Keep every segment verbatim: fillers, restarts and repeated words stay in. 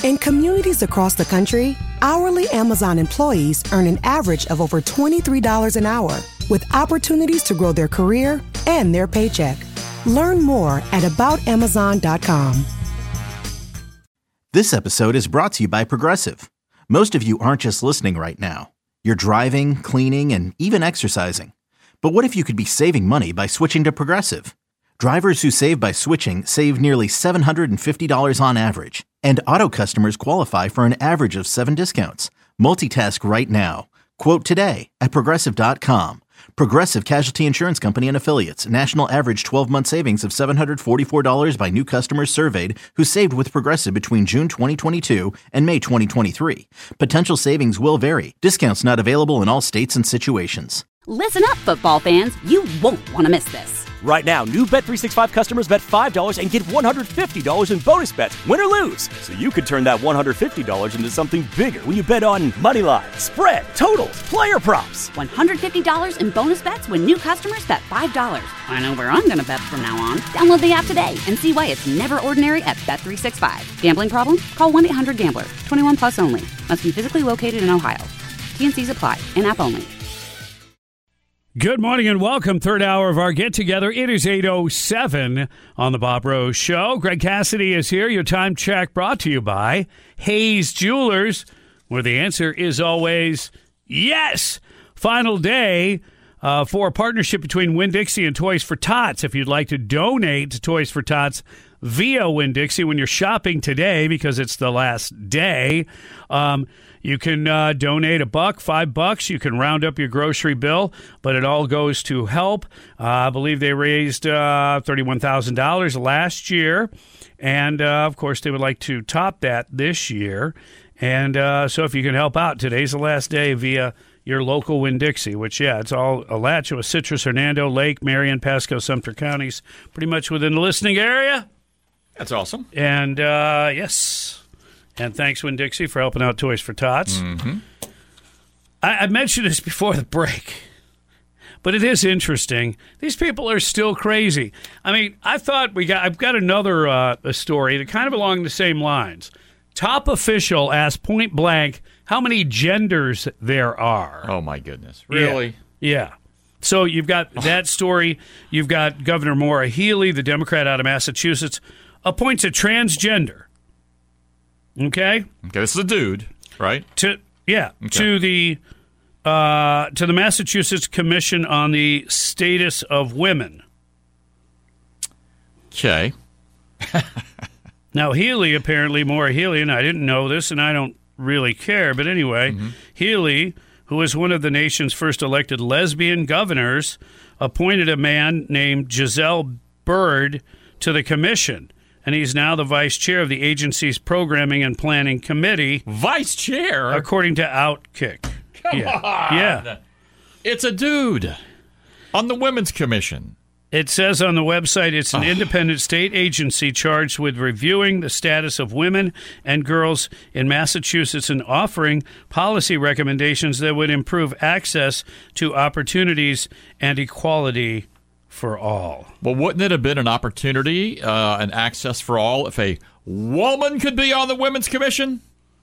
In communities across the country, hourly Amazon employees earn an average of over twenty-three dollars an hour, with opportunities to grow their career and their paycheck. Learn more at about amazon dot com. This episode is brought to you by Progressive. Most of you aren't just listening right now. You're driving, cleaning, and even exercising. But what if you could be saving money by switching to Progressive? Drivers who save by switching save nearly seven hundred fifty dollars on average. And auto customers qualify for an average of seven discounts. Multitask right now. Quote today at progressive dot com. Progressive Casualty Insurance Company and Affiliates. National average twelve-month savings of seven hundred forty-four dollars by new customers surveyed who saved with Progressive between June twenty twenty-two and May twenty twenty-three. Potential savings will vary. Discounts not available in all states and situations. Listen up, football fans. You won't want to miss this. Right now, new Bet three sixty-five customers bet five dollars and get one hundred fifty dollars in bonus bets, win or lose. So you could turn that one hundred fifty dollars into something bigger when you bet on money line, spread, totals, player props. one hundred fifty dollars in bonus bets when new customers bet five dollars. I know where I'm going to bet from now on. Download the app today and see why it's never ordinary at Bet three sixty-five. Gambling problem? Call one eight hundred gambler. twenty-one plus only. Must be physically located in Ohio. T and C's apply. In-app only. Good morning and welcome. Third hour of our get-together. It is eight oh seven on the Bob Rose Show. Greg Cassidy is here. Your time check brought to you by Hayes Jewelers, where the answer is always yes. Final day uh, for a partnership between Winn-Dixie and Toys for Tots. If you'd like to donate to Toys for Tots via Winn-Dixie when you're shopping today, because it's the last day, um, you can uh, donate a buck, five bucks. You can round up your grocery bill, but it all goes to help. Uh, I believe they raised uh, thirty-one thousand dollars last year, and uh, of course they would like to top that this year. And uh, so if you can help out, today's the last day via your local Winn-Dixie, which, yeah, it's all Alachua, Citrus, Hernando, Lake, Marion, Pasco, Sumter counties, pretty much within the listening area. That's awesome. And, uh, yes... And thanks, Winn-Dixie, for helping out Toys for Tots. Mm-hmm. I, I mentioned this before the break, but it is interesting. These people are still crazy. I mean, I thought we got. I've got another uh, a story that kind of along the same lines. Top official asked point blank how many genders there are. Oh my goodness! Really? Yeah. yeah. So you've got that story. You've got Governor Maura Healey, the Democrat out of Massachusetts, appoints a transgender. Okay. Okay. This is a dude, right? To yeah. Okay. To the uh, to the Massachusetts Commission on the Status of Women. Okay. Now Healey, apparently Maura Healey, and I didn't know this, and I don't really care, but anyway, mm-hmm. Healey, who is one of the nation's first elected lesbian governors, appointed a man named Giselle Bird to the commission. And he's now the vice chair of the agency's Programming and Planning Committee. Vice chair? According to Outkick. Come yeah. on. Yeah. It's a dude on the Women's Commission. It says on the website it's an independent state agency charged with reviewing the status of women and girls in Massachusetts and offering policy recommendations that would improve access to opportunities and equality for all. Well, wouldn't it have been an opportunity, uh, an access for all, if a woman could be on the Women's Commission?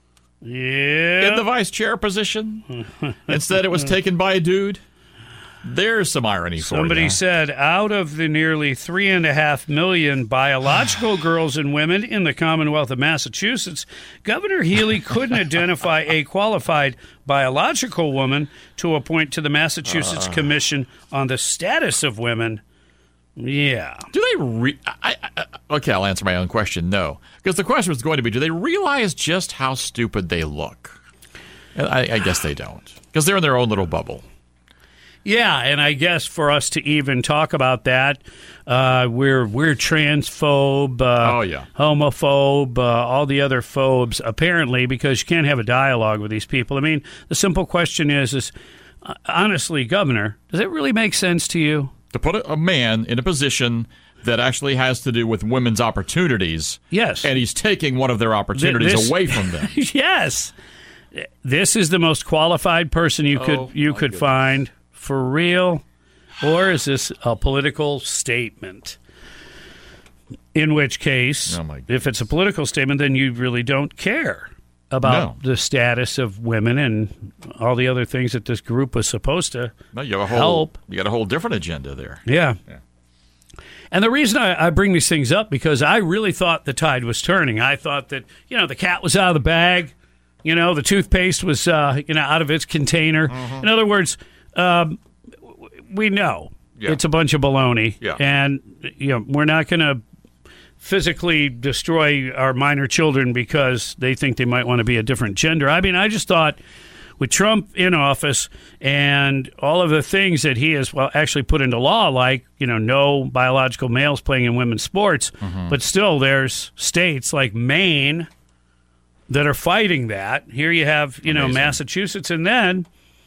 Yeah. In the vice chair position? Instead, it was taken by a dude? There's some irony for you. Somebody said, out of the nearly three and a half million biological girls and women in the Commonwealth of Massachusetts, Governor Healey couldn't identify a qualified biological woman to appoint to the Massachusetts uh, Commission on the Status of Women. Yeah. Do they re- I, I, okay, I'll answer my own question. No. Because the question was going to be, do they realize just how stupid they look? I, I guess they don't. Because they're in their own little bubble. Yeah, and I guess for us to even talk about that, uh, we're we're transphobe, uh, oh, yeah. homophobe, uh, all the other phobes, apparently, because you can't have a dialogue with these people. I mean, the simple question is, is uh, honestly, Governor, does it really make sense to you? To put a, a man in a position that actually has to do with women's opportunities. Yes. And he's taking one of their opportunities this, away from them. Yes. This is the most qualified person you could oh, you could goodness. find. For real? Or is this a political statement? In which case, Oh, my if it's a political statement, then you really don't care about No. the status of women and all the other things that this group was supposed to No, you have a whole, help. You got a whole different agenda there. Yeah. Yeah. And the reason I, I bring these things up, because I really thought the tide was turning. I thought that, you know, the cat was out of the bag. You know, the toothpaste was, uh, you know, out of its container. Mm-hmm. In other words, um, we know Yeah. it's a bunch of baloney. Yeah. And, you know, we're not going to physically destroy our minor children because they think they might want to be a different gender. I mean, I just thought with Trump in office and all of the things that he has well actually put into law, like, you know, no biological males playing in women's sports, but still there's states like Maine that are fighting that. Here you have, you know, Amazing. Massachusetts, and then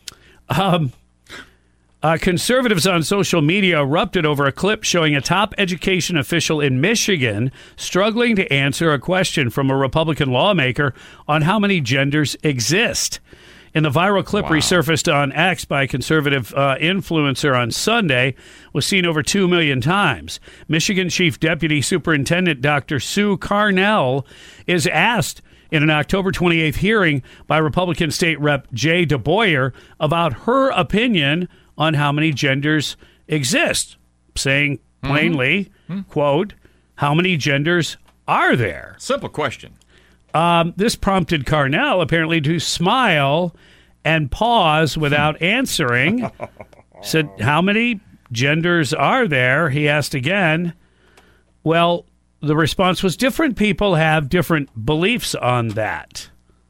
um, uh, conservatives on social media erupted over a clip showing a top education official in Michigan struggling to answer a question from a Republican lawmaker on how many genders exist. In the viral clip Wow. resurfaced on X by a conservative uh, influencer on Sunday, was seen over two million times. Michigan Chief Deputy Superintendent Doctor Sue Carnell is asked in an October twenty-eighth hearing by Republican State Rep Jay DeBoyer about her opinion on how many genders exist, saying plainly, quote, how many genders are there? Simple question. Um, this prompted Carnell apparently to smile and pause without answering. Said, how many genders are there? He asked again. Well, the response was different people have different beliefs on that.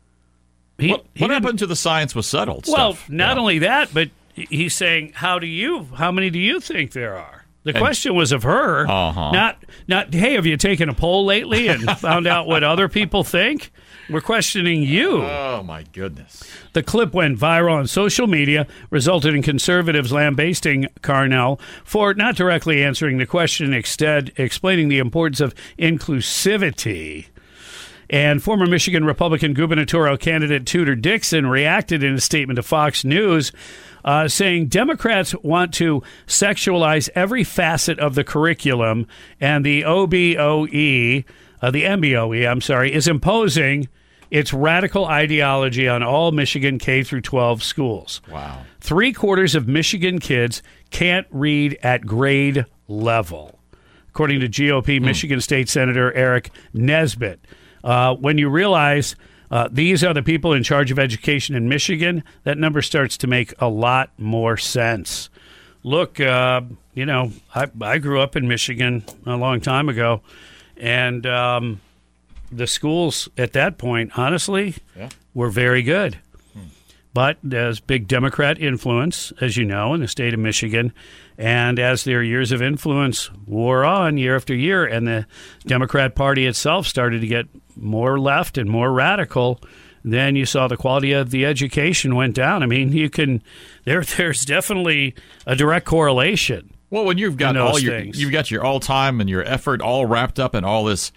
He, What, he what didn't- happened to the science was settled? Well, stuff? not Yeah. only that, but he's saying, how do you, how many do you think there are? The And- question was of her, Uh-huh. not, not, hey, have you taken a poll lately and found out what other people think? We're questioning you. Oh, my goodness. The clip went viral on social media, resulted in conservatives lambasting Carnell for not directly answering the question, instead explaining the importance of inclusivity. And former Michigan Republican gubernatorial candidate Tudor Dixon reacted in a statement to Fox News, uh, saying Democrats want to sexualize every facet of the curriculum, and the O B O E, uh, the M B O E, I'm sorry, is imposing its radical ideology on all Michigan K through twelve schools. Wow. Three quarters of Michigan kids can't read at grade level, according to G O P Michigan State Senator Eric Nesbitt. Uh, when you realize uh, these are the people in charge of education in Michigan, that number starts to make a lot more sense. Look, uh, you know, I, I grew up in Michigan a long time ago, and um, the schools at that point, honestly, Yeah. were very good. But there's big Democrat influence, as you know, in the state of Michigan. And as their years of influence wore on year after year, and the Democrat Party itself started to get more left and more radical, then you saw the quality of the education went down. I mean, you can there. There's definitely a direct correlation. Well, when you've got in those all your things. you've got your all time and your effort all wrapped up in all this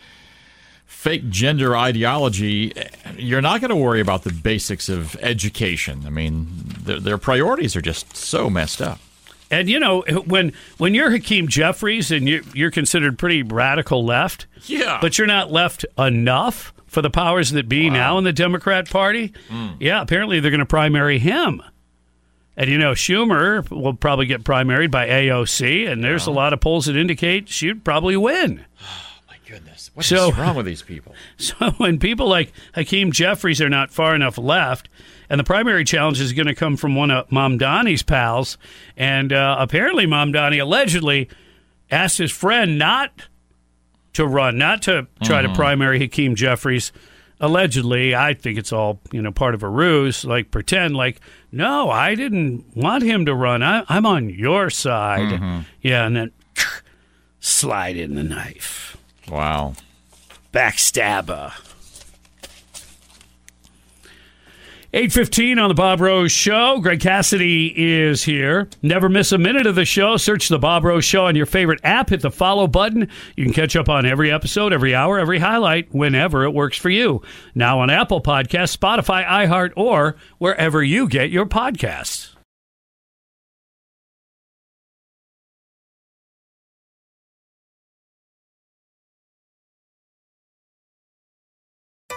fake gender ideology, you're not going to worry about the basics of education. I mean, their, their priorities are just so messed up. And you know, when when you're Hakeem Jeffries and you're, you're considered pretty radical left, Yeah. but you're not left enough for the powers that be now in the Democrat Party. Yeah, apparently they're going to primary him. And, you know, Schumer will probably get primaried by A O C, and there's a lot of polls that indicate she'd probably win. My goodness, what So- is wrong with these people? So when people like Hakeem Jeffries are not far enough left, and the primary challenge is going to come from one of Mamdani's pals, and uh, apparently Mamdani allegedly asked his friend not to run, not to try to primary Hakeem Jeffries. Allegedly, I think it's all, you know, part of a ruse, like pretend like, no, I didn't want him to run. I, I'm on your side. Yeah, and then slide in the knife. Wow. Backstabber. eight fifteen on the Bob Rose Show. Greg Cassidy is here. Never miss a minute of the show. Search the Bob Rose Show on your favorite app. Hit the follow button. You can catch up on every episode, every hour, every highlight, whenever it works for you. Now on Apple Podcasts, Spotify, iHeart, or wherever you get your podcasts.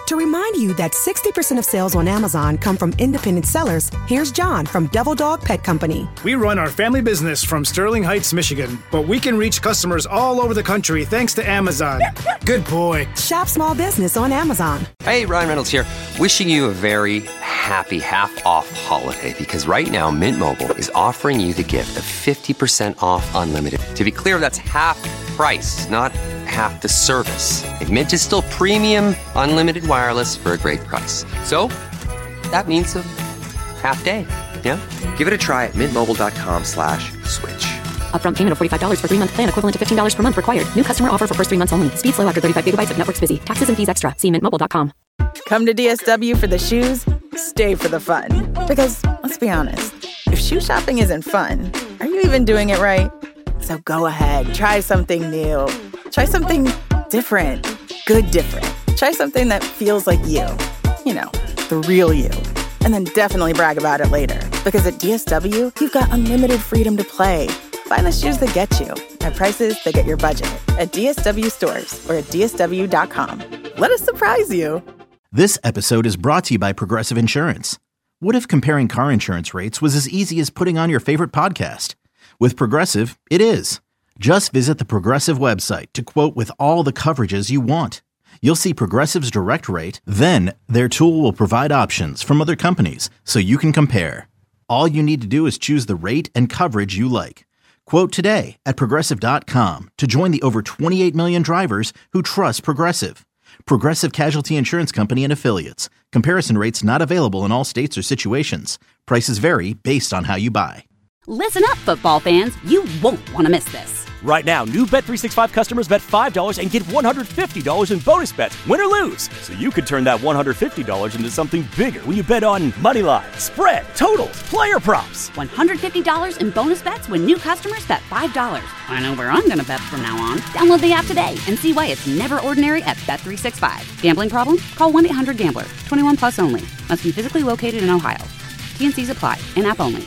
To remind you that sixty percent of sales on Amazon come from independent sellers, here's John from Devil Dog Pet Company. We run our family business from Sterling Heights, Michigan, but we can reach customers all over the country thanks to Amazon. Good boy. Shop small business on Amazon. Hey, Ryan Reynolds here. Wishing you a very happy half-off holiday because right now Mint Mobile is offering you the gift of fifty percent off unlimited. To be clear, that's half price, not half the service. And Mint is still premium unlimited wireless for a great price. So that means a half day. Yeah? Give it a try at mintmobile.com slash switch. Upfront payment of forty-five dollars for three-month plan equivalent to fifteen dollars per month required. New customer offer for first three months only. Speed slow after thirty-five gigabytes if network's busy. Taxes and fees extra. See mint mobile dot com. Come to D S W for the shoes, stay for the fun. Because, let's be honest, if shoe shopping isn't fun, are you even doing it right? So go ahead, try something new. Try something different. Good different. Try something that feels like you. You know, the real you. And then definitely brag about it later. Because at D S W, you've got unlimited freedom to play. Find the shoes that get you at prices that get your budget at D S W stores or at D S W dot com. Let us surprise you. This episode is brought to you by Progressive Insurance. What if comparing car insurance rates was as easy as putting on your favorite podcast? With Progressive, it is. Just visit the Progressive website to quote with all the coverages you want. You'll see Progressive's direct rate, then their tool will provide options from other companies so you can compare. All you need to do is choose the rate and coverage you like. Quote today at Progressive dot com to join the over twenty-eight million drivers who trust Progressive. Progressive Casualty Insurance Company and Affiliates. Comparison rates not available in all states or situations. Prices vary based on how you buy. Listen up, football fans. You won't want to miss this. Right now, new Bet three sixty-five customers bet five dollars and get one hundred fifty dollars in bonus bets, win or lose. So you could turn that one hundred fifty dollars into something bigger when you bet on money line, spread, totals, player props. one hundred fifty dollars in bonus bets when new customers bet five dollars. I know where I'm going to bet from now on. Download the app today and see why it's never ordinary at Bet three sixty-five. Gambling problem? Call one eight hundred gambler. twenty-one plus only. Must be physically located in Ohio. T and C's apply. In-app only.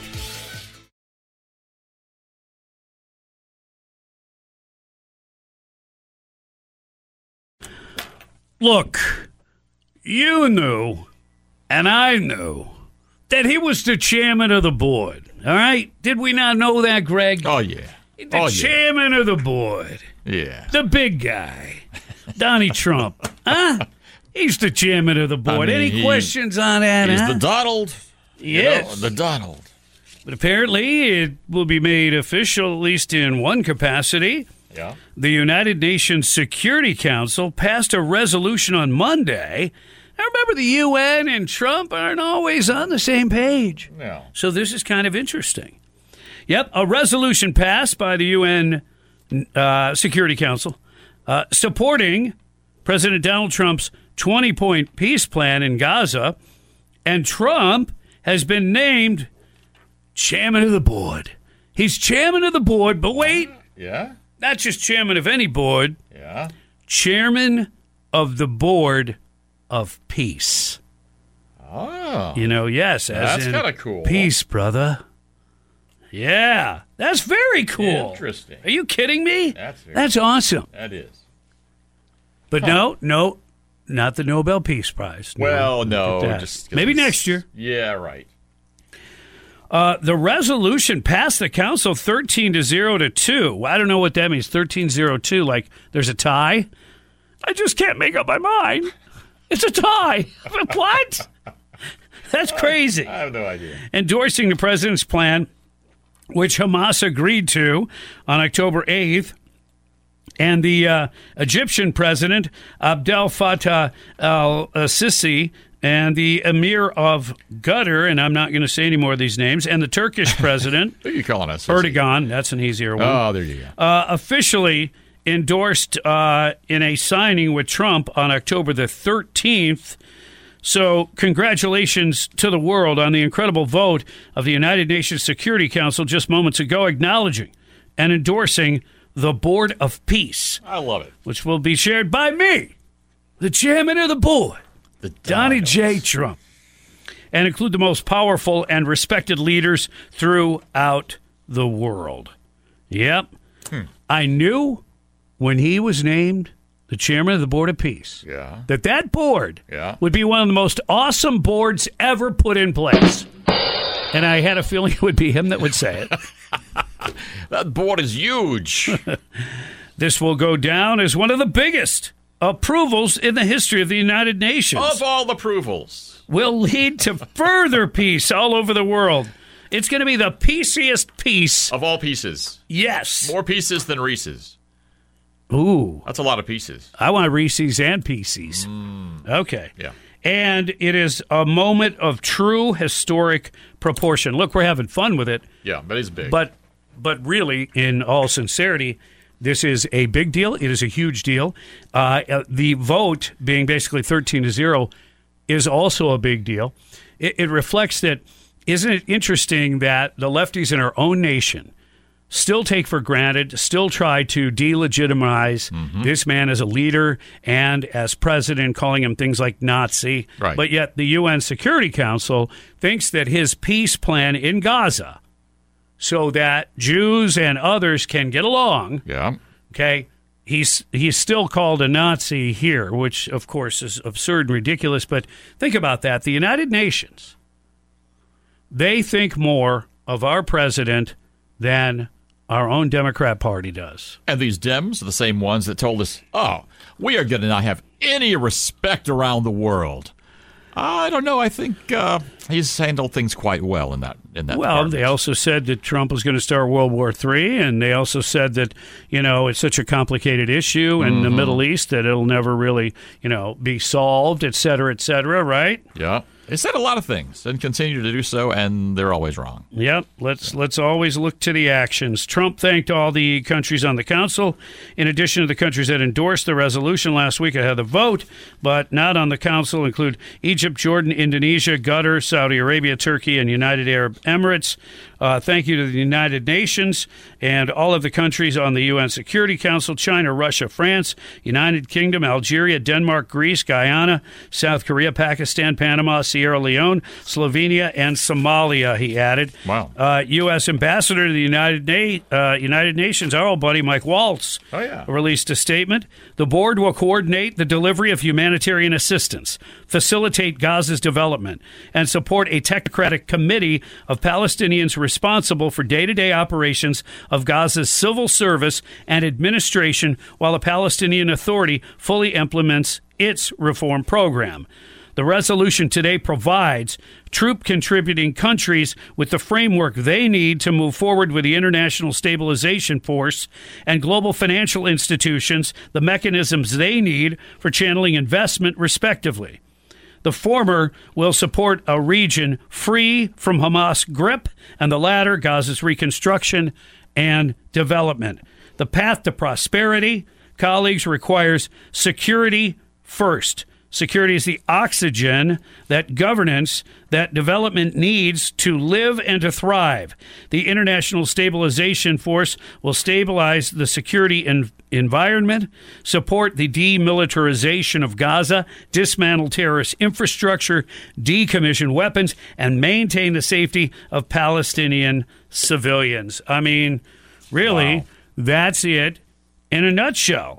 Look, you knew, and I knew, that he was the chairman of the board, all right? Did we not know that, Greg? Oh, yeah. The oh, chairman yeah. of the board. Yeah. The big guy. Donnie Trump. Huh? He's the chairman of the board. I mean, Any he, questions on that, He's huh? the Donald. Yes. You know, the Donald. But apparently it will be made official, at least in one capacity. Yeah. The United Nations Security Council passed a resolution on Monday. Now, remember, the U N and Trump aren't always on the same page. No. So this is kind of interesting. Yep, a resolution passed by the U N uh, Security Council uh, supporting President Donald Trump's twenty-point peace plan in Gaza, and Trump has been named chairman of the board. He's chairman of the board, but wait. Yeah? Not just chairman of any board. Yeah. Chairman of the board of peace. Oh. You know, yes. As That's kind of cool. Peace, brother. Yeah. That's very cool. Interesting. Are you kidding me? That's very That's cool. awesome. That is. But huh. no, no, not the Nobel Peace Prize. No, well, no. Just Just Maybe next year. Yeah, right. Uh, the resolution passed the council thirteen to zero to two. I don't know what that means. thirteen zero two, like there's a tie. I just can't make up my mind. It's a tie. What? That's crazy. I have no idea. Endorsing the president's plan, which Hamas agreed to on October eighth, and the uh, Egyptian president, Abdel Fattah al-Sisi, and the Emir of Qatar, and I'm not going to say any more of these names, and the Turkish president, Who are you calling us? Erdogan, that's an easier one, Oh, there you go. uh, officially endorsed uh, in a signing with Trump on October the thirteenth. So congratulations to the world on the incredible vote of the United Nations Security Council just moments ago, acknowledging and endorsing the Board of Peace. I love it. Which will be shared by me, the chairman of the board, the Donnie J. Trump, and include the most powerful and respected leaders throughout the world. Yep. Hmm. I knew when he was named the chairman of the Board of Peace, Yeah. that that board Yeah. would be one of the most awesome boards ever put in place. And I had a feeling it would be him that would say it. That board is huge. This will go down as one of the biggest approvals in the history of the United Nations. Of all the approvals. Will lead to further peace all over the world. It's going to be the peaciest peace. Of all pieces. Yes. More pieces than Reese's. Ooh. That's a lot of pieces. I want Reese's and Pieces. Mm. Okay. Yeah. And it is a moment of true historic proportion. Look, we're having fun with it. Yeah, but it's big. But but really, in all sincerity, this is a big deal. It is a huge deal. Uh, the vote being basically thirteen to zero is also a big deal. It, it reflects that, isn't it interesting that the lefties in our own nation still take for granted, still try to delegitimize mm-hmm. this man as a leader and as president, calling him things like Nazi. Right. But yet the U N Security Council thinks that his peace plan in Gaza, so that Jews and others can get along, yeah. okay, he's he's still called a Nazi here, which, of course, is absurd and ridiculous. But think about that. The United Nations, they think more of our president than our own Democrat Party does. And these Dems are the same ones that told us, oh, we are going to not have any respect around the world. I don't know. I think uh, he's handled things quite well in that. In that well, department. They also said that Trump was going to start World War Three, and they also said that, you know, it's such a complicated issue in mm-hmm. the Middle East that it'll never really, you know, be solved, et cetera, et cetera, right? Yeah. They said a lot of things and continue to do so, and they're always wrong. Yep. Let's let's always look to the actions. Trump thanked all the countries on the council, in addition to the countries that endorsed the resolution last week ahead of the vote, but not on the council include Egypt, Jordan, Indonesia, Qatar, Saudi Arabia, Turkey, and United Arab Emirates. Uh, thank you to the United Nations and all of the countries on the U N Security Council: China, Russia, France, United Kingdom, Algeria, Denmark, Greece, Guyana, South Korea, Pakistan, Panama, Sierra Leone, Slovenia, and Somalia, he added. Wow. Uh, U S Ambassador to the United, Na- uh, United Nations, our old buddy Mike Waltz, oh, yeah. released a statement. The board will coordinate the delivery of humanitarian assistance, facilitate Gaza's development, and support a technocratic committee of Palestinians responsible for day-to-day operations of Gaza's civil service and administration while the Palestinian Authority fully implements its reform program. The resolution today provides troop-contributing countries with the framework they need to move forward with the International Stabilization Force and global financial institutions the mechanisms they need for channeling investment, respectively. The former will support a region free from Hamas grip, and the latter, Gaza's reconstruction and development. The path to prosperity, colleagues, requires security first. Security is the oxygen, that governance, that development needs to live and to thrive. The International Stabilization Force will stabilize the security en- environment, support the demilitarization of Gaza, dismantle terrorist infrastructure, decommission weapons, and maintain the safety of Palestinian civilians. I mean, really, wow. That's it in a nutshell.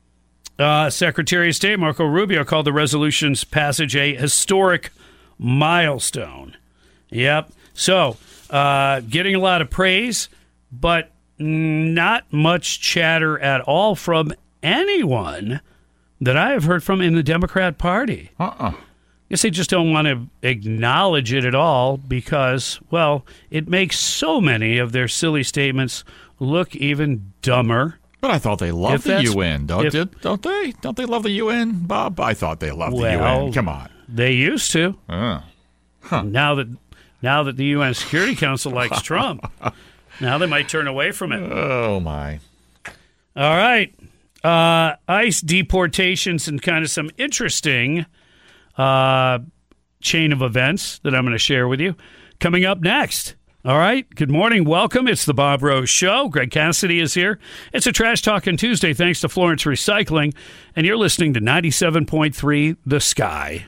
Uh, Secretary of State Marco Rubio called the resolution's passage a historic milestone. Yep. So, uh, getting a lot of praise, but not much chatter at all from anyone that I have heard from in the Democrat Party. Uh-uh. I guess they just don't want to acknowledge it at all because, well, it makes so many of their silly statements look even dumber. But I thought they loved the U N, don't, if, did, don't they? Don't they love the U N, Bob? I thought they loved well, the U N. Come on. They used to. Uh, huh. Now that now that the U N Security Council likes Trump, now they might turn away from it. Oh, my. All right. Uh, ICE deportations and kind of some interesting uh, chain of events that I'm going to share with you coming up next. All right. Good morning. Welcome. It's the Bob Rose Show. Greg Cassidy is here. It's a Trash Talking Tuesday thanks to Florence Recycling. And you're listening to ninety-seven point three The Sky.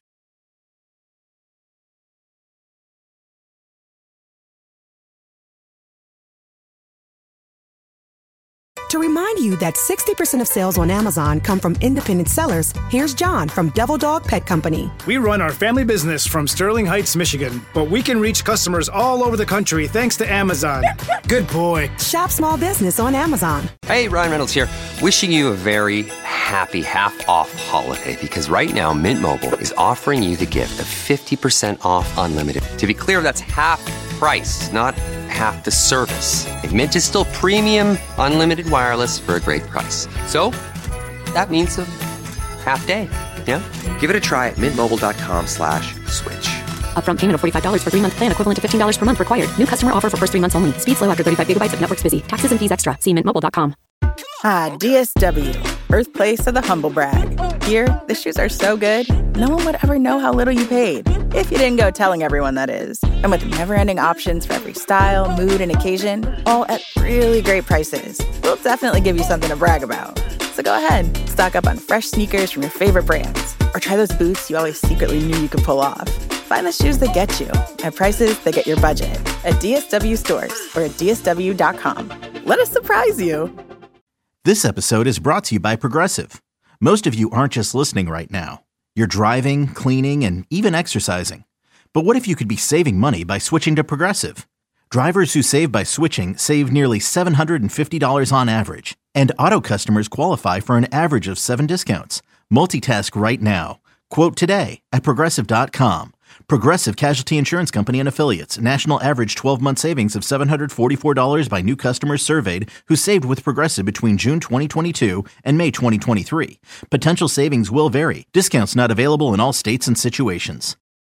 To remind you that sixty percent of sales on Amazon come from independent sellers, here's John from Devil Dog Pet Company. We run our family business from Sterling Heights, Michigan, but we can reach customers all over the country thanks to Amazon. Good boy. Shop small business on Amazon. Hey, Ryan Reynolds here. Wishing you a very happy half-off holiday because right now Mint Mobile is offering you the gift of fifty percent off unlimited. To be clear, that's half price, not half the service. And Mint is still premium unlimited wireless for a great price. So that means a half day. Yeah? Give it a try at mintmobile.com slash switch. Upfront payment of forty-five dollars for three-month plan equivalent to fifteen dollars per month required. New customer offer for first three months only. Speed slow after thirty-five gigabytes if network's busy. Taxes and fees extra. See mint mobile dot com. Ah, D S W, birthplace of the humble brag. Here, the shoes are so good, no one would ever know how little you paid. If you didn't go telling everyone, that is. And with never-ending options for every style, mood, and occasion, all at really great prices, we'll definitely give you something to brag about. So go ahead, stock up on fresh sneakers from your favorite brands, or try those boots you always secretly knew you could pull off. Find the shoes that get you at prices that get your budget at D S W stores or at D S W dot com. Let us surprise you. This episode is brought to you by Progressive. Most of you aren't just listening right now. You're driving, cleaning, and even exercising. But what if you could be saving money by switching to Progressive? Drivers who save by switching save nearly seven hundred fifty dollars on average. And auto customers qualify for an average of seven discounts. Multitask right now. Quote today at Progressive dot com. Progressive Casualty Insurance Company and Affiliates. National average twelve-month savings of seven hundred forty-four dollars by new customers surveyed who saved with Progressive between June twenty twenty-two and May twenty twenty-three. Potential savings will vary. Discounts not available in all states and situations.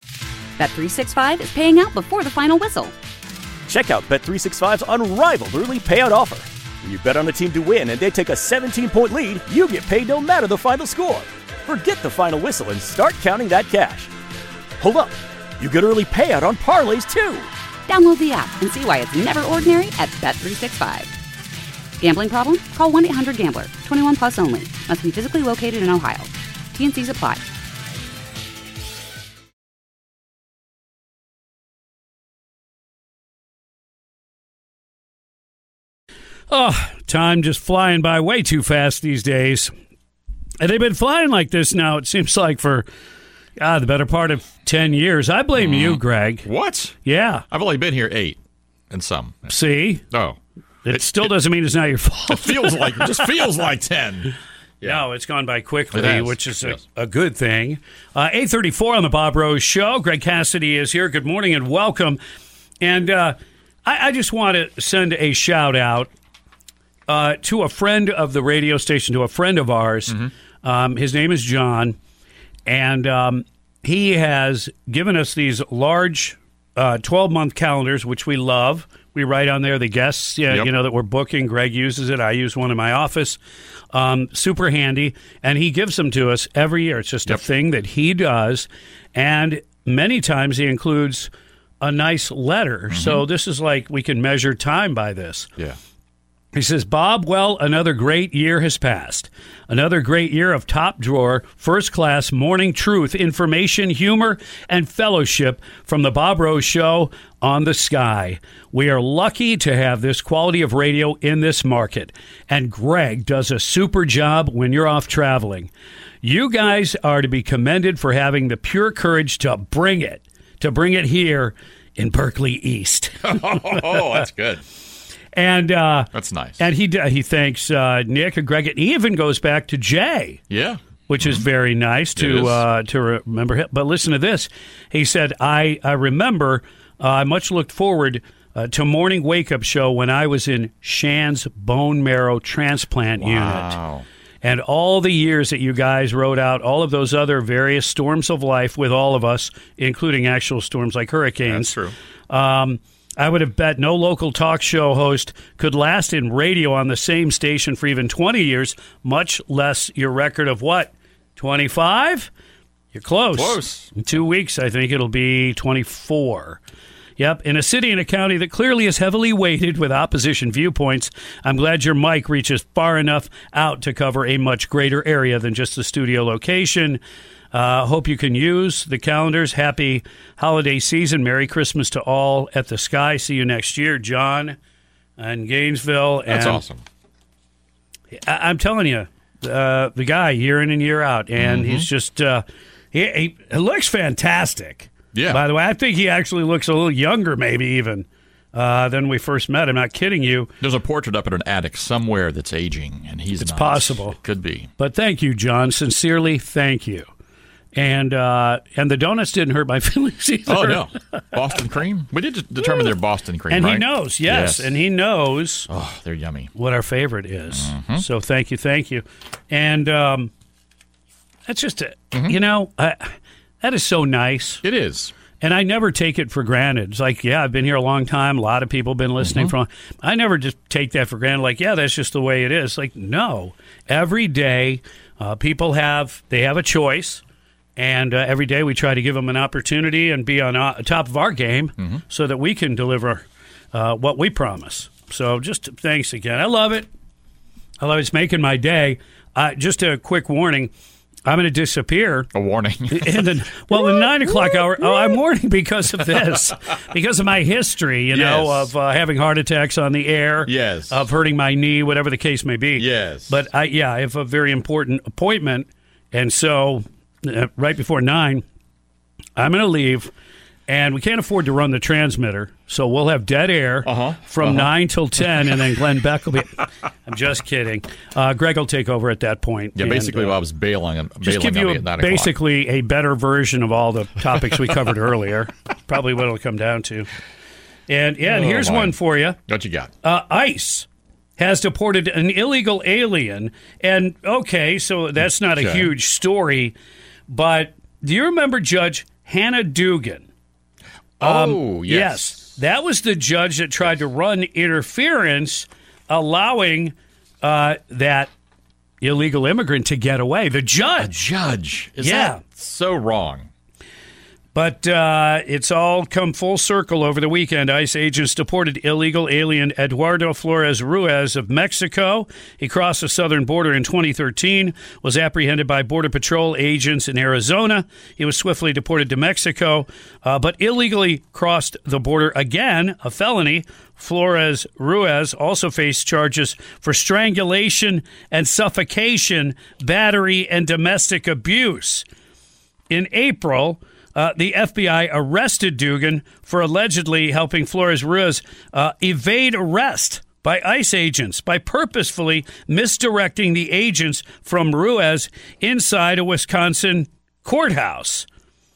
Bet three sixty-five is paying out before the final whistle. Check out Bet three sixty-five's unrivaled early payout offer. When you bet on a team to win and they take a seventeen-point lead, you get paid no matter the final score. Forget the final whistle and start counting that cash. Hold up. You get early payout on parlays, too. Download the app and see why it's never ordinary at Bet three sixty-five. Gambling problem? Call one eight hundred gambler. twenty-one plus only. Must be physically located in Ohio. T and Cs apply. Oh, time just flying by way too fast these days. And they've been flying like this now, it seems like, for God, the better part of ten years. I blame mm. you, Greg. What? Yeah. I've only been here eight and some. See? Oh. It, it still it, doesn't mean it's not your fault. It feels like, it just feels like ten. Yeah. No, it's gone by quickly, has, which is yes. a, a good thing. Uh, eight thirty-four on the Bob Rose Show. Greg Cassidy is here. Good morning and welcome. And uh, I, I just want to send a shout out uh, to a friend of the radio station, to a friend of ours. Mm-hmm. Um, his name is John. And um, he has given us these large uh, twelve-month calendars, which we love. We write on there the guests, yeah, yep. you know, that we're booking. Greg uses it. I use one in my office. Um, super handy. And he gives them to us every year. It's just yep. a thing that he does. And many times he includes a nice letter. Mm-hmm. So this is like we can measure time by this. Yeah. He says, Bob, well, another great year has passed. Another great year of top-drawer, first-class morning truth, information, humor, and fellowship from the Bob Rose Show on the Sky. We are lucky to have this quality of radio in this market. And Greg does a super job when you're off traveling. You guys are to be commended for having the pure courage to bring it, to bring it here in Berkeley East. Oh, that's good. And uh, that's nice. And he he thanks uh, Nick and Greg. It even goes back to Jay. Yeah. Which mm-hmm. is very nice to uh, to remember him. But listen to this. He said, I, I remember uh, I much looked forward uh, to morning wake-up show when I was in Shan's bone marrow transplant wow. unit. And all the years that you guys wrote out all of those other various storms of life with all of us, including actual storms like hurricanes. That's true. Um I would have bet no local talk show host could last in radio on the same station for even twenty years, much less your record of what, twenty-five? You're close. Close. In two weeks, I think it'll be twenty-four. Yep, in a city and a county that clearly is heavily weighted with opposition viewpoints, I'm glad your mic reaches far enough out to cover a much greater area than just the studio location. Uh, hope you can use the calendars. Happy holiday season. Merry Christmas to all at the Sky. See you next year, John in Gainesville. That's and awesome. I- I'm telling you, uh, the guy year in and year out, and Mm-hmm. he's just uh, he, he, he looks fantastic. Yeah. By the way, I think he actually looks a little younger, maybe even uh, than we first met. I'm not kidding you. There's a portrait up in an attic somewhere that's aging, and he's It's not. possible. It could be. But thank you, John. Sincerely, thank you. And uh, and the donuts didn't hurt my feelings either. Oh, no. Boston cream? We did just determine they're Boston cream, And right? he knows, yes, and he knows Oh, they're yummy. what our favorite is. Mm-hmm. So thank you, thank you. And um, that's just, a, Mm-hmm. you know, I, that is so nice. It is. And I never take it for granted. It's like, yeah, I've been here a long time. A lot of people have been listening Mm-hmm. from. I never just take that for granted. Like, yeah, that's just the way it is. Like, no. Every day, uh, people have, they have a choice. And uh, every day we try to give them an opportunity and be on uh, top of our game Mm-hmm. so that we can deliver uh, what we promise. So just thanks again. I love it. I love it. It's making my day. Uh, just a quick warning. I'm going to disappear. A warning. in the, well, the nine o'clock hour. Oh, I'm warning because of this, because of my history, you know, Yes. of uh, having heart attacks on the air, Yes. of hurting my knee, whatever the case may be. Yes. But I, yeah, I have a very important appointment, and so uh, right before nine, I'm going to leave. And we can't afford to run the transmitter, so we'll have dead air Uh-huh. from Uh-huh. nine till ten, and then Glenn Beck will be. I'm just kidding. Uh, Greg will take over at that point. Yeah, and, basically, uh, I was bailing, and just bailing give on you me a, at nine o'clock. basically a better version of all the topics we covered earlier. Probably what it'll come down to. And yeah, and Oh, here's my. one for you. What you got? Uh, ICE has deported an illegal alien, and okay, so that's not a Okay. huge story, but do you remember Judge Hannah Dugan? Oh, yes. That was the judge that tried to run interference, allowing uh, that illegal immigrant to get away. The A judge. judge. Is Yeah. that so wrong? But uh, it's all come full circle over the weekend. ICE agents deported illegal alien Eduardo Flores Ruiz of Mexico. He crossed the southern border in twenty thirteen, was apprehended by Border Patrol agents in Arizona. He was swiftly deported to Mexico, uh, but illegally crossed the border again, a felony. Flores Ruiz also faced charges for strangulation and suffocation, battery, and domestic abuse. In April, Uh, the F B I arrested Dugan for allegedly helping Flores Ruiz uh, evade arrest by ICE agents by purposefully misdirecting the agents from Ruiz inside a Wisconsin courthouse.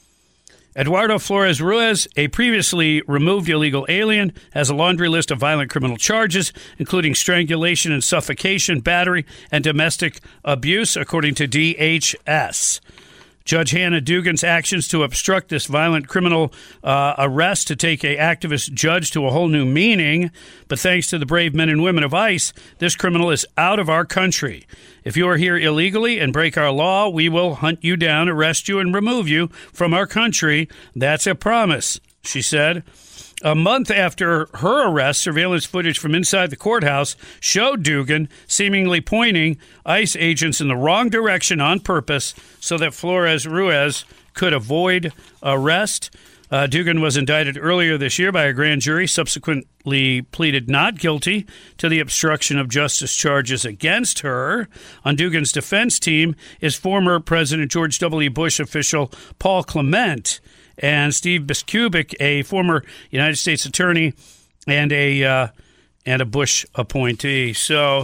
Eduardo Flores Ruiz, a previously removed illegal alien, has a laundry list of violent criminal charges, including strangulation and suffocation, battery, and domestic abuse, according to D H S. Judge Hannah Dugan's actions to obstruct this violent criminal uh, arrest to take a activist judge to a whole new meaning. But thanks to the brave men and women of ICE, this criminal is out of our country. If you are here illegally and break our law, we will hunt you down, arrest you, and remove you from our country. That's a promise, she said. A month after her arrest, surveillance footage from inside the courthouse showed Dugan seemingly pointing ICE agents in the wrong direction on purpose so that Flores Ruiz could avoid arrest. Uh, Dugan was indicted earlier this year by a grand jury, subsequently pleaded not guilty to the obstruction of justice charges against her. On Dugan's defense team is former President George W. Bush official Paul Clement and Steve Biskupic, a former United States attorney and a uh, and a Bush appointee. So,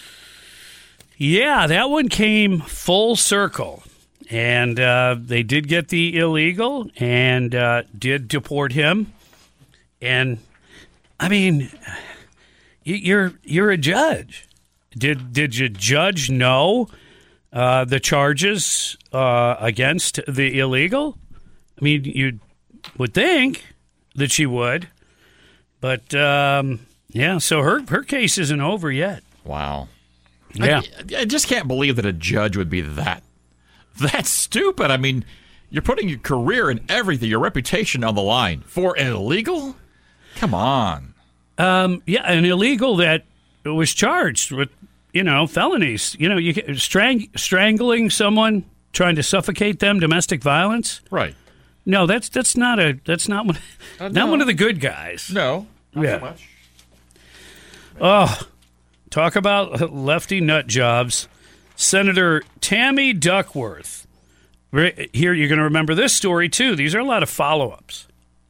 yeah, that one came full circle. And uh, they did get the illegal and uh, did deport him. And, I mean, you're you're a judge. Did, did your judge know uh, the charges uh, against the illegal? I mean, you would think that she would, but um, yeah. So her her case isn't over yet. Wow. Yeah, I, I just can't believe that a judge would be that that stupid. I mean, you're putting your career and everything, your reputation on the line for an illegal. Come on. Um, yeah, an illegal that was charged with you know felonies. You know, you get- strang- strangling someone, trying to suffocate them, domestic violence. Right. No, that's that's not a that's not one Uh, not no. one of the good guys. No. Not Yeah. so much. Oh, talk about lefty nut jobs. Senator Tammy Duckworth. Here, you're going to remember this story, too. These are a lot of follow-ups.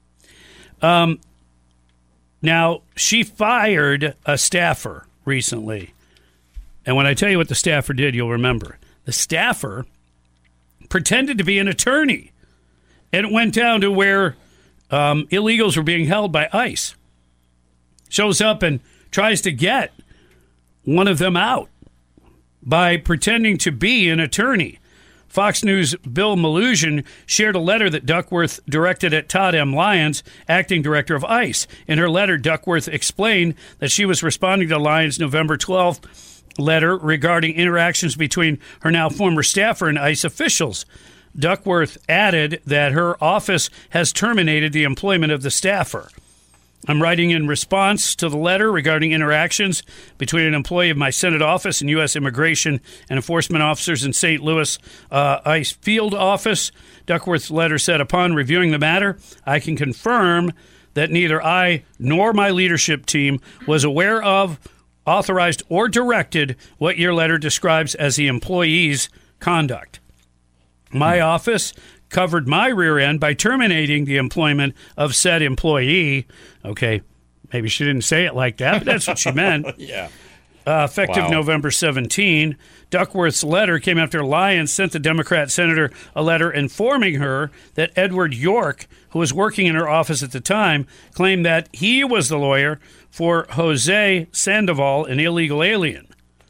Um, now, she fired a staffer recently. And when I tell you what the staffer did, you'll remember. The staffer pretended to be an attorney. And it went down to where um, illegals were being held by ICE. Shows up and tries to get one of them out by pretending to be an attorney. Fox News' Bill Maluzhin shared a letter that Duckworth directed at Todd M. Lyons, acting director of ICE. In her letter, Duckworth explained that she was responding to Lyons' November twelfth letter regarding interactions between her now former staffer and ICE officials. Duckworth added that her office has terminated the employment of the staffer. I'm writing in response to the letter regarding interactions between an employee of my Senate office and U S Immigration and Enforcement officers in Saint Louis uh, ICE field office. Duckworth's letter said, upon reviewing the matter, I can confirm that neither I nor my leadership team was aware of, authorized, or directed what your letter describes as the employee's conduct. My office covered my rear end by terminating the employment of said employee. Okay, maybe she didn't say it like that, but that's what she meant. Yeah. Uh, effective Wow. November seventeenth, Duckworth's letter came after Lyons sent the Democrat senator a letter informing her that Edward York, who was working in her office at the time, claimed that he was the lawyer for Jose Sandoval, an illegal alien.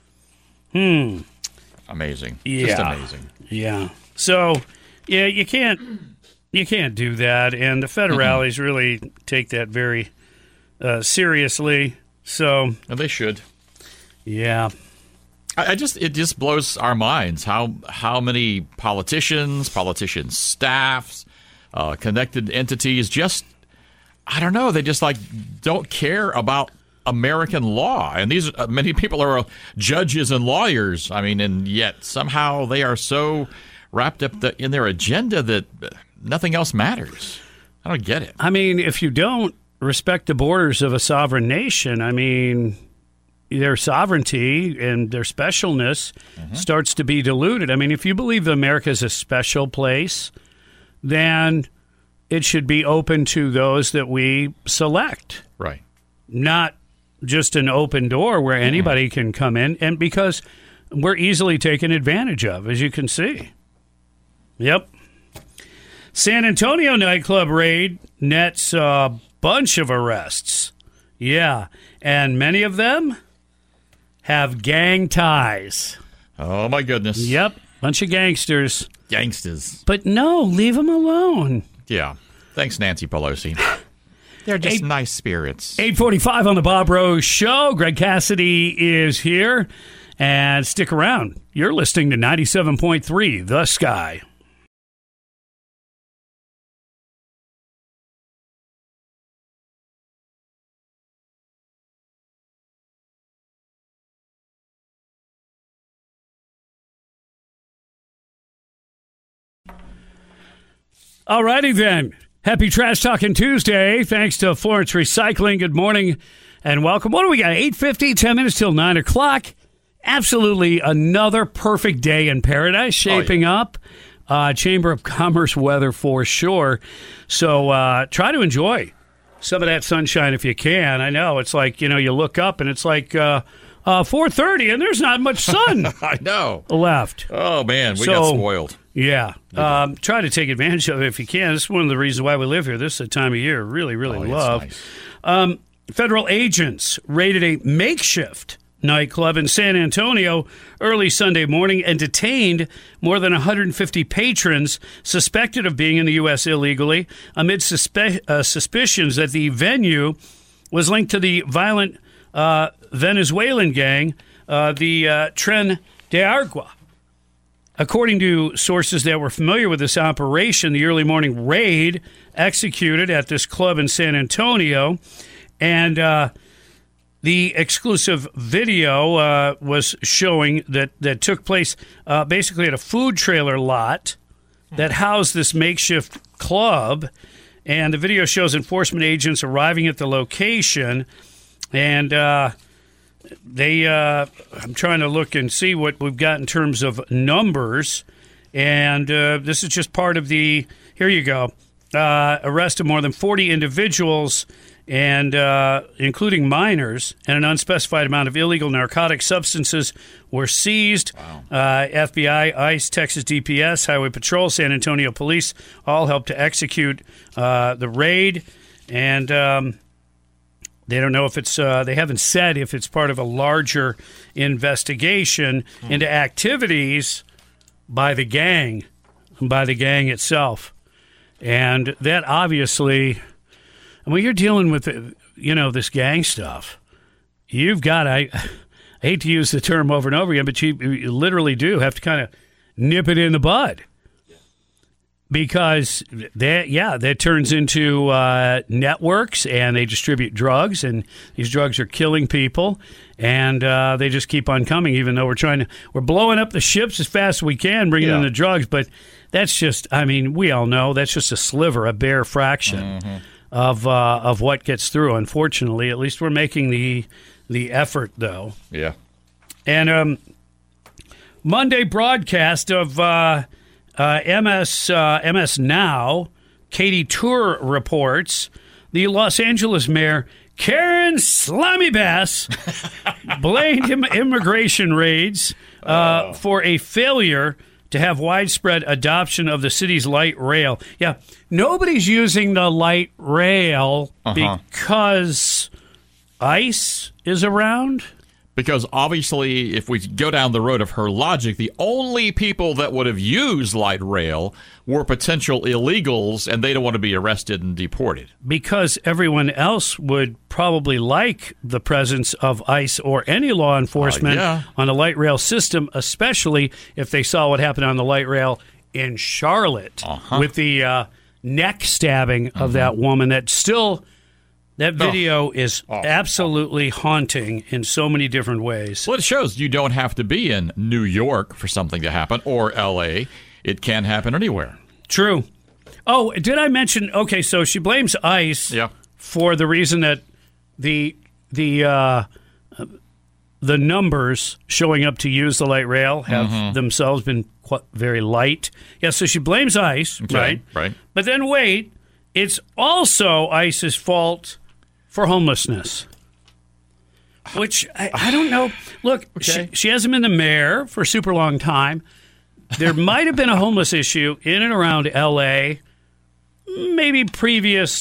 Hmm. Amazing. Yeah. Just amazing. Yeah. So, yeah, you can't you can't do that, and the federales mm-hmm. really take that very uh, seriously. So, and they should. Yeah. I, I just it just blows our minds how how many politicians, politician staffs, uh, connected entities just I don't know, they just like don't care about American law, and these uh, many people are judges and lawyers. I mean, and yet somehow they are so wrapped up the, in their agenda that nothing else matters. I don't get it. I mean, if you don't respect the borders of a sovereign nation, I mean, their sovereignty and their specialness mm-hmm. starts to be diluted. I mean, if you believe America is a special place, then it should be open to those that we select. Right. Not just an open door where anybody mm-hmm. can come in, and because we're easily taken advantage of, as you can see. Yep. San Antonio nightclub raid nets a bunch of arrests. Yeah, and many of them have gang ties. Oh, my goodness. Yep, bunch of gangsters. Gangsters. But no, leave them alone. Yeah. Thanks, Nancy Pelosi. They're just Eight, nice spirits. eight forty-five on the Bob Rose Show. Greg Cassidy is here. And stick around. You're listening to ninety-seven point three The Sky. All righty then. Happy Trash Talking Tuesday. Thanks to Florence Recycling. Good morning and welcome. What do we got? eight fifty, ten minutes till nine o'clock. Absolutely another perfect day in paradise shaping oh, yeah. up. Uh, Chamber of Commerce weather for sure. So uh, try to enjoy some of that sunshine if you can. I know it's like, you know, you look up and it's like uh, uh, four thirty and there's not much sun I know. left. Oh, man. We so, got spoiled. Yeah. Um, try to take advantage of it if you can. This is one of the reasons why we live here. This is a time of year really, really oh, love. Nice. Um, federal agents raided a makeshift nightclub in San Antonio early Sunday morning and detained more than one hundred fifty patrons suspected of being in the U S illegally amid suspe- uh, suspicions that the venue was linked to the violent uh, Venezuelan gang, uh, the uh, Tren de Agua. According to sources that were familiar with this operation, the early morning raid executed at this club in San Antonio, and uh, the exclusive video uh, was showing that, that took place uh, basically at a food trailer lot that housed this makeshift club, and the video shows enforcement agents arriving at the location, and uh, they, uh, I'm trying to look and see what we've got in terms of numbers, and uh, this is just part of the, here you go, uh, arrest of more than forty individuals, and uh, including minors, and an unspecified amount of illegal narcotic substances were seized. Wow. Uh, F B I, ICE, Texas D P S, Highway Patrol, San Antonio Police all helped to execute uh, the raid, and um, they don't know if it's, uh, they haven't said if it's part of a larger investigation hmm. into activities by the gang, by the gang itself. And that obviously, when you're dealing with, you know, this gang stuff, you've got, I, I hate to use the term over and over again, but you, you literally do have to kind of nip it in the bud. Because that, yeah, that turns into uh, networks, and they distribute drugs, and these drugs are killing people, and uh, they just keep on coming. Even though we're trying to, we're blowing up the ships as fast as we can, bringing yeah. in the drugs, but that's just, I mean, we all know that's just a sliver, a bare fraction mm-hmm. of uh, of what gets through. Unfortunately, at least we're making the the effort, though. Yeah, and um, Monday broadcast of. Uh, Uh, M S uh, M S Now, Katie Tour reports the Los Angeles mayor Karen Slimy Bass blamed im- immigration raids uh, oh. for a failure to have widespread adoption of the city's light rail. Yeah, nobody's using the light rail uh-huh. because ICE is around. Because obviously, if we go down the road of her logic, the only people that would have used light rail were potential illegals, and they don't want to be arrested and deported. Because everyone else would probably like the presence of ICE or any law enforcement uh, yeah. on the light rail system, especially if they saw what happened on the light rail in Charlotte uh-huh. with the uh, neck stabbing of mm-hmm. that woman that still... That video oh. is oh. absolutely haunting in so many different ways. Well, it shows you don't have to be in New York for something to happen, or L A. It can happen anywhere. True. Oh, did I mention, okay, so she blames ICE yeah. for the reason that the the uh, the numbers showing up to use the light rail have mm-hmm. themselves been quite, very light. Yeah, so she blames ICE, okay, right? Right. But then wait, it's also ICE's fault for homelessness, which I, I don't know. Look, okay. she, she hasn't been the mayor for a super long time. There might have been a homeless issue in and around L A, maybe previous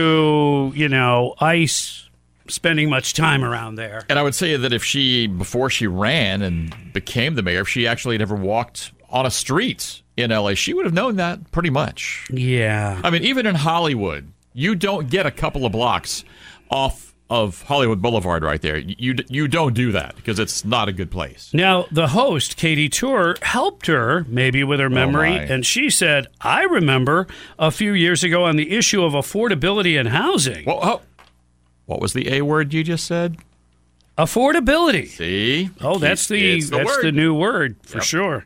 to, you know, ICE spending much time around there. And I would say that if she, before she ran and became the mayor, if she actually had ever walked on a street in L A, she would have known that pretty much. Yeah. I mean, even in Hollywood, you don't get a couple of blocks off of Hollywood Boulevard right there. You you don't do that because it's not a good place. Now, the host, Katie Tour, helped her maybe with her memory, oh and she said, I remember a few years ago on the issue of affordability and housing. Well, oh, what was the A word you just said? Affordability. See? Oh, that's the, the that's word. the new word for yep. sure.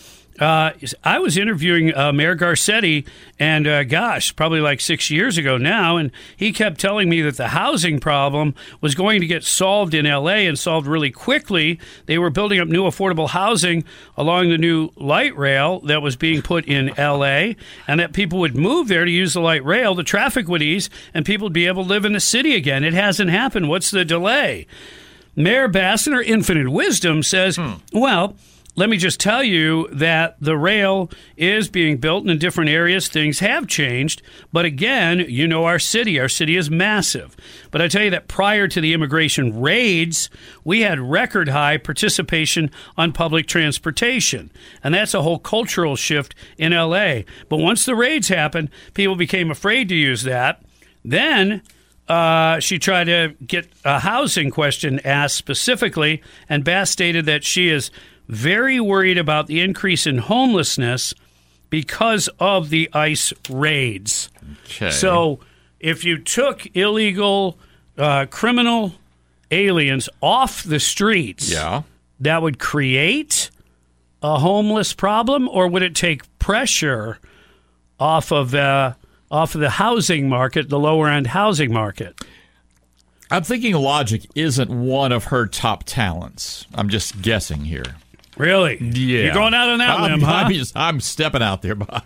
Uh, I was interviewing uh, Mayor Garcetti, and uh, gosh, probably like six years ago now, and he kept telling me that the housing problem was going to get solved in L A and solved really quickly. They were building up new affordable housing along the new light rail that was being put in L A, and that people would move there to use the light rail. The traffic would ease, and people would be able to live in the city again. It hasn't happened. What's the delay? Mayor Bass, in her infinite wisdom, says, hmm. well... Let me just tell you that the rail is being built in different areas. Things have changed. But again, you know our city. Our city is massive. But I tell you that prior to the immigration raids, we had record high participation on public transportation. And that's a whole cultural shift in L A. But once the raids happened, people became afraid to use that. Then uh, she tried to get a housing question asked specifically, and Bass stated that she is very worried about the increase in homelessness because of the ICE raids. Okay. So if you took illegal uh, criminal aliens off the streets, yeah. that would create a homeless problem, or would it take pressure off of uh, off of the housing market, the lower end housing market? I'm thinking logic isn't one of her top talents. I'm just guessing here. Really? Yeah. You're going out on that I'm, limb, huh? I'm, just, I'm stepping out there, Bob.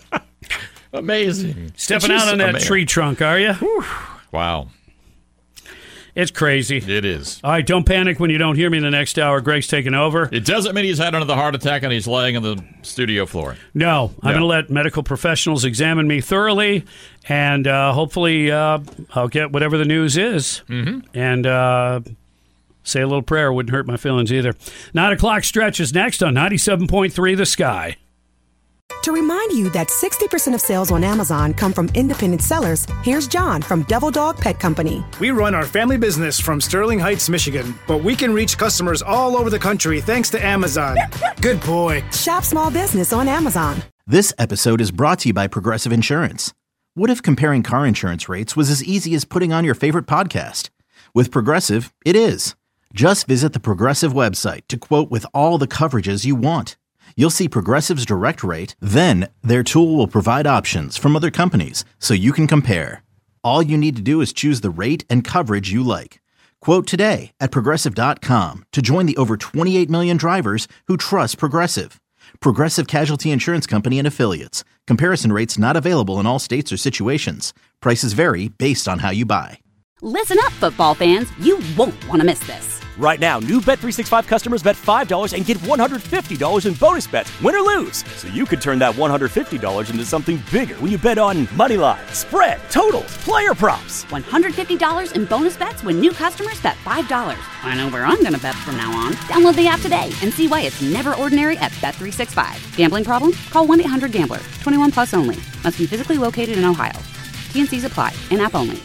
Amazing. Stepping out on that amazing. tree trunk, are you? Whew. Wow. It's crazy. It is. All right, don't panic when you don't hear me in the next hour. Greg's taking over. It doesn't mean he's had another heart attack and he's laying on the studio floor. No, I'm no. going to let medical professionals examine me thoroughly, and uh, hopefully uh, I'll get whatever the news is. Mm-hmm. And uh, say a little prayer. Wouldn't hurt my feelings either. Nine o'clock stretch is next on ninety-seven point three The Sky. To remind you that sixty percent of sales on Amazon come from independent sellers, here's John from Devil Dog Pet Company. We run our family business from Sterling Heights, Michigan, but we can reach customers all over the country thanks to Amazon. Good boy. Shop small business on Amazon. This episode is brought to you by Progressive Insurance. What if comparing car insurance rates was as easy as putting on your favorite podcast? With Progressive, it is. Just visit the Progressive website to quote with all the coverages you want. You'll see Progressive's direct rate, then their tool will provide options from other companies so you can compare. All you need to do is choose the rate and coverage you like. Quote today at Progressive dot com to join the over twenty-eight million drivers who trust Progressive. Progressive Casualty Insurance Company and Affiliates. Comparison rates not available in all states or situations. Prices vary based on how you buy. Listen up, football fans. You won't want to miss this. Right now, new Bet three sixty-five customers bet five dollars and get one hundred fifty dollars in bonus bets, win or lose. So you could turn that one hundred fifty dollars into something bigger when you bet on money line, spread, totals, player props. one hundred fifty dollars in bonus bets when new customers bet five dollars. I know where I'm going to bet from now on. Download the app today and see why it's never ordinary at Bet three sixty-five. Gambling problem? Call one eight hundred gambler. twenty-one plus only. Must be physically located in Ohio. T and C's apply. In-app only.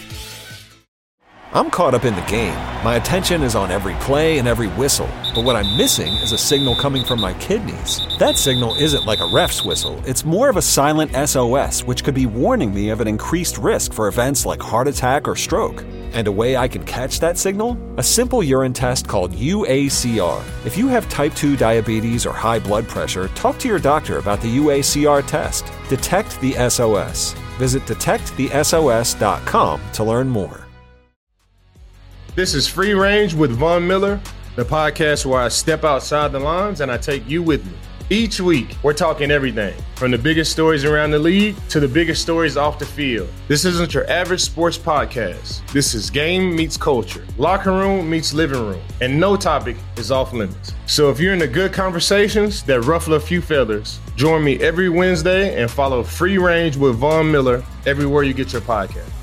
I'm caught up in the game. My attention is on every play and every whistle. But what I'm missing is a signal coming from my kidneys. That signal isn't like a ref's whistle. It's more of a silent S O S, which could be warning me of an increased risk for events like heart attack or stroke. And a way I can catch that signal? A simple urine test called U A C R. If you have type two diabetes or high blood pressure, talk to your doctor about the U A C R test. Detect the S O S. Visit detect the S O S dot com to learn more. This is Free Range with Von Miller, the podcast where I step outside the lines and I take you with me. Each week, we're talking everything, from the biggest stories around the league to the biggest stories off the field. This isn't your average sports podcast. This is game meets culture, locker room meets living room, and no topic is off limits. So if you're into good conversations that ruffle a few feathers, join me every Wednesday and follow Free Range with Von Miller everywhere you get your podcast.